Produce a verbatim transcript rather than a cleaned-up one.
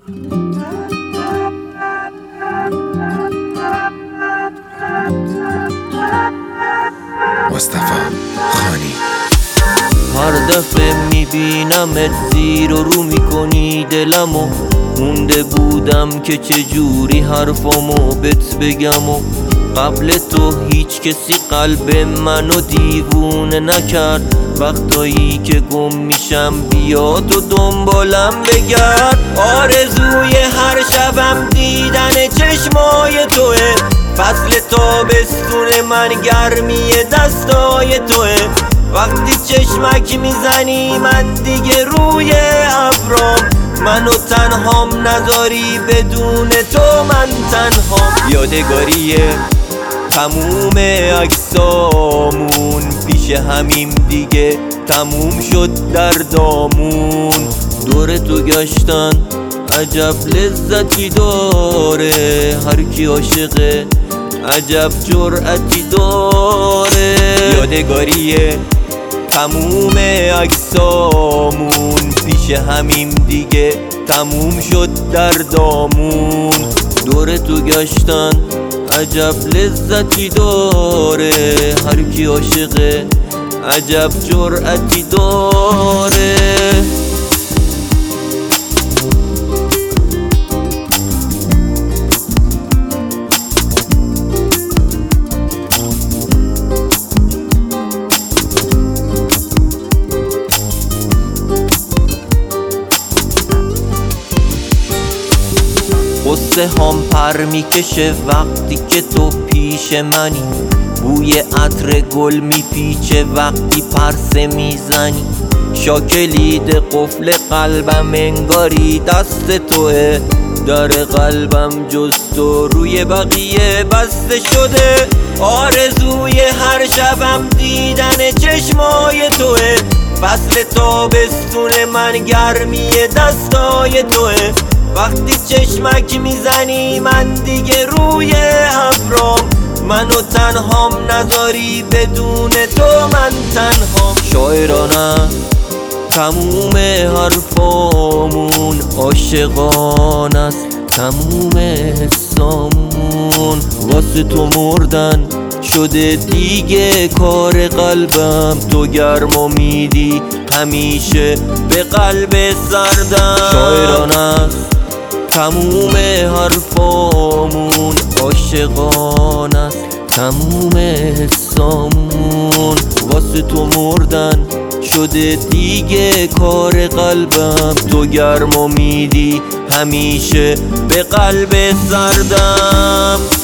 مصطفی خانی. هر دفعه میبینمت زیر و رو میکنی دلمو، مونده بودم که چجوری حرفامو بهت بگم و قبل تو هیچ کسی قلب منو دیوونه نکرد. وقتایی که گم میشم بیا تو دنبالم بگرد. آرزوی هر شبم دیدن چشمای توه، فصل تابستون من گرمی دستای توه. وقتی چشمک میزنی من دیگه روی ابرام، منو تنهام نذاری بدون تو من تنهام. یادگاریه تموم عکسامون، پیش همیم دیگه تموم شد دردامون. دور تو گشتن عجب لذتی داره، هر کی عاشقه عجب جرأتی داره. یادگاریه تموم عکسامون، پیش همیم دیگه تموم شد دردامون. دور تو گشتن عجب لذتی داره، هر کی عاشقه عجب جرأتی داره. قصه هم پر میکشه وقتی که تو پیش منی، بوی عطر گل میپیچه وقتی پرسه میزنی. شاکلید قفل قلبم انگاری دست توه، در قلبم جز تو روی بقیه بسته شده. آرزوی هر شبم دیدن چشمای توه، فصل تابستون من گرمی دستای توه. وقتی چشمک میزنی من دیگه روی ابرام، منو تنهام نذاری بدون تو من تنهام. شاعرانه تموم حرفامون، عاشقانه است تموم حسامون. واسه تو مردن شده دیگه کار قلبم، تو گرم و میدی همیشه به قلب سردم. شاعرانه است تموم حرفامون، عاشقانه است تموم حسامون. واسه تو مردن شده دیگه کار قلبم، تو گرم و میدی همیشه به قلب سردم.